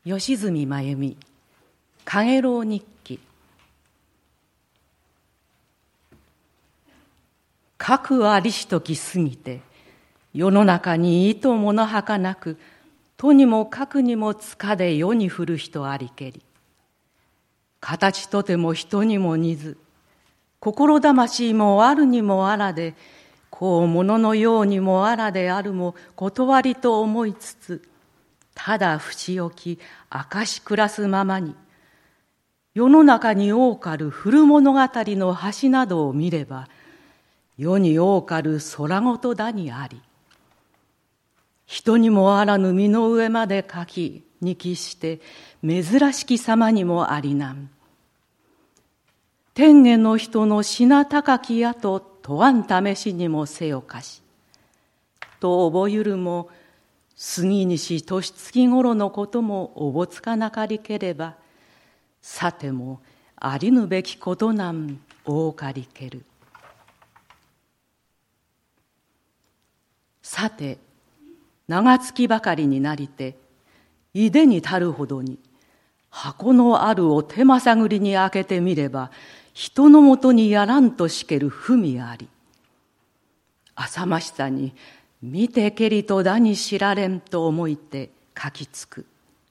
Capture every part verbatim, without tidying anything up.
吉住真由美、かげろう日記。かくありしとき過ぎて、世の中にいとものはかなく、とにもかくにもつかで世に降る人ありけり。形とても人にも似ず、心魂もあるにもあらで、こうもののようにもあらであるも断りと思いつつ、ただ節置き明かし暮らすままに、世の中に多かる古物語の橋などを見れば、世に多かる空ごとだにあり、人にもあらぬ身の上まで書きにきして珍しき様にもありなん。天下の人の品高きやと問わん試しにもせよかし、と覚ゆるも杉西年月頃のこともおぼつかなかりければ、さてもありぬべきことなんおかりける。さて長月ばかりになりて、いでにたるほどに箱のあるを手まさぐりに開けてみれば、人のもとにやらんとしける文あり、浅ましさに見てけりとだに知られんと思いて書きつく。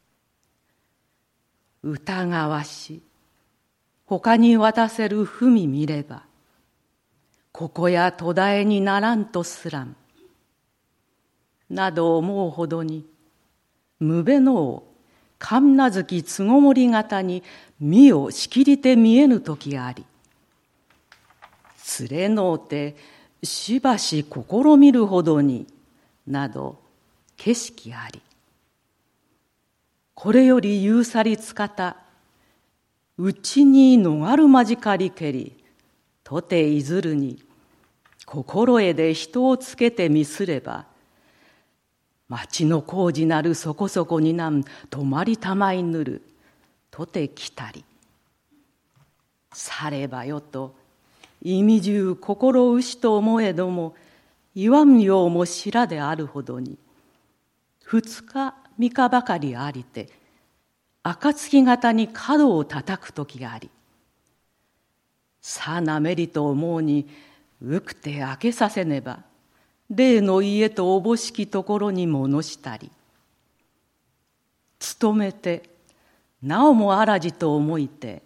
疑わし他に渡せる文見れば、ここや途絶えにならんとすらんなど思うほどに、むべのを神無月つごもり型に身をしきりて見えぬ時あり、つれのうてしばし試みるほどになど景色あり、これより言うさりつかた、うちに逃るまじかりけり、とていずるに心得で人をつけてみすれば、町の工事なるそこそこになん泊まりたまいぬるとてきたり。さればよと意味中心うしと思えども、言わんようもしらであるほどに、二日三日ばかりありて暁型に角を叩く時があり、さなめりと思うにうくて開けさせねば、例の家とおぼしきところに戻したり、勤めてなおもあらじと思いて、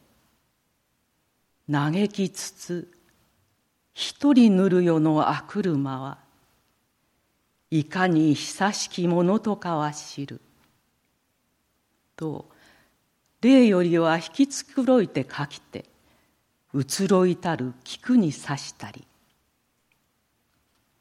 嘆きつつ一人ぬるよのあくるまは、いかに久しきものとかは知る。と、例よりは引き繕いて書きて、移ろいたる菊に刺したり、